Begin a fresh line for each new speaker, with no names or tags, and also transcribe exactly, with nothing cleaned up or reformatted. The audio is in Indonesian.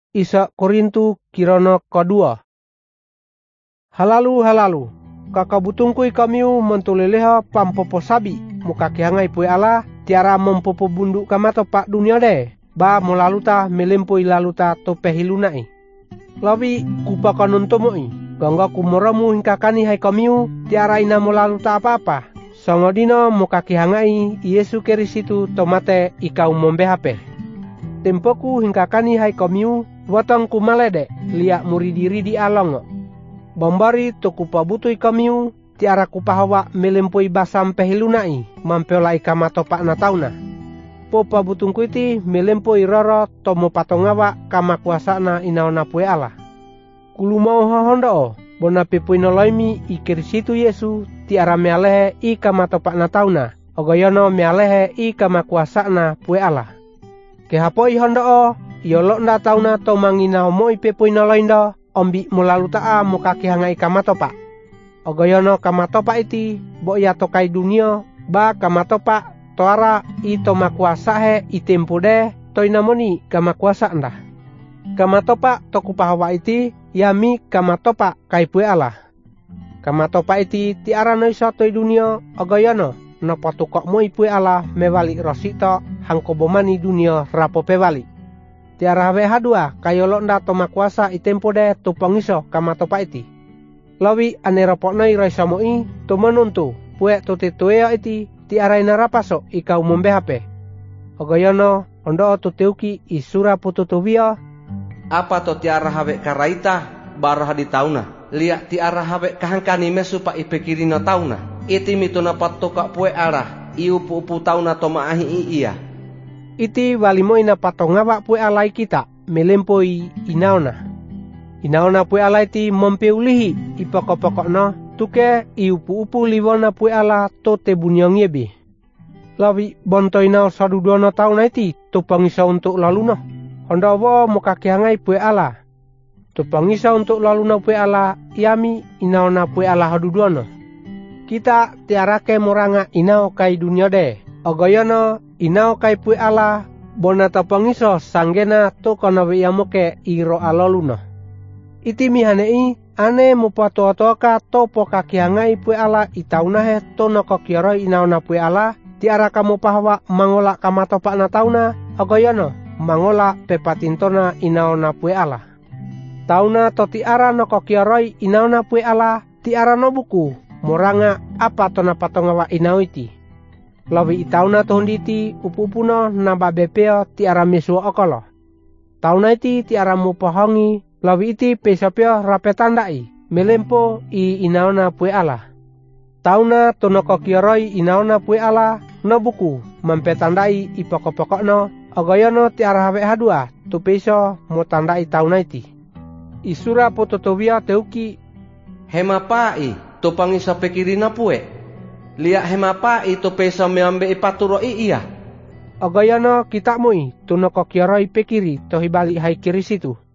Isa Korintu kirono kedua. Halalu halalu, kakabutungkui kamiu mentuleleha pampopo sabi, muka kihangai pue ala, tiara mempopo bunduk kamato pak dunia de, ba molaluta melempoi laluta tope hilunai. Labi kupakanuntomoi, gangga kumoramu hingkakani hai kamiu, tiara ina molaluta apa-apa. Songodino muka kihangai Yesu Kirisitu tomate ikau mombehape. Tempoku hingkakani hai kamiu, watang kumalede, liak muridiri di alongo. Bambari to kupabutui kamiu, tiara kupahawa melempoi basam pehilunai, mampeolai kamato pak natauna. Po pabutungku iti melempoi roro tomo patongawa kama kuasana inaona pue ala. Kulumau hohondo, bona pepuinoloimi ikirisitu Yesu, tiara mealehe i kamato pak natauna, ogoyono mealehe i kama kuasana pue ala. Kehapoi hondo, yolok nda tauna to mangina omoi pepuinoloindo, ombi mulalu taa muka kihangai kamatopa. Ogoyono kamatopa iti, bo ya tokai dunia, ba kamatopa, toara ito makuasahe itempude, toinamoni kamakuasa anda. Kamatopa tokupahawa iti, yami kamatopa kaipue ala. Kamatopa iti tiara noisa toi dunia, ogoyono, nopotukok mo ipue ala mewali rosito, hangkobomani dunia rapo pewali. Tiara hawe hadua kayolok nda toma kuasa itempode tupangiso kamatopa iti. Lawi aneropoknai raisamoi to menuntu pue tutituea iti tiara inarapaso ikau mombehape. Ogoyono ondo tuteuki isura pututubia.
Apa to tiara hawe karaita barah di tauna. Liak tiara hawe kahangkani mesu pa ipekirino tauna. Iti mituna patoka pue arah iupu-upu tauna toma ahi iya.
Iti walimoi na patongawa pue alai kita melempoi inaona. Inaona pue ala iti mompeulihi ipokok-pokok no tuke iupu-upu liwona pue ala to te bunyongyebi. Lawi bontoina sadudono tauna iti tupangisa untuk lalu no. Honda wo muka kihangai pue ala. Tupangisa untuk lalu no pue ala yami inaona pue ala hadudono. Kita tiarake moranga inao kai dunia de. Ogoyono inao kai pue ala bona tapangiso sanggena to kono yamoke iro aloluno. Iti mihanei ane mupato-toka topo kakihangai pue ala itaunahe tono kokioro inaona pue ala tiara kamu pahawa mangola kamatopa na tauna ogoyono mangola pepatintona inaona pue ala. Tauna to tiara no kokioroi inaona pue ala tiara no buku moranga apa tona patongawa inauiti. Lawi itauna tohonditi upupuno naba bepeo tiara mesu okolo. Tauna iti tiara mupohongi lawi iti pesapio rapetandai melempo i inaona pue ala. Tauna tonoko kioroi inaona pue ala no buku mampetandai ipokok-pokokno ogoyono tiara hawe hadua tu peso motandai tauna iti. Isura pototowia teuki
hema pai to pangisa pekirina pue. Liak hemapa itu pesa meambe ipaturo iya.
Ogoyono kita mui tunoko kioroi pekiri tohi balik hai kiri situ.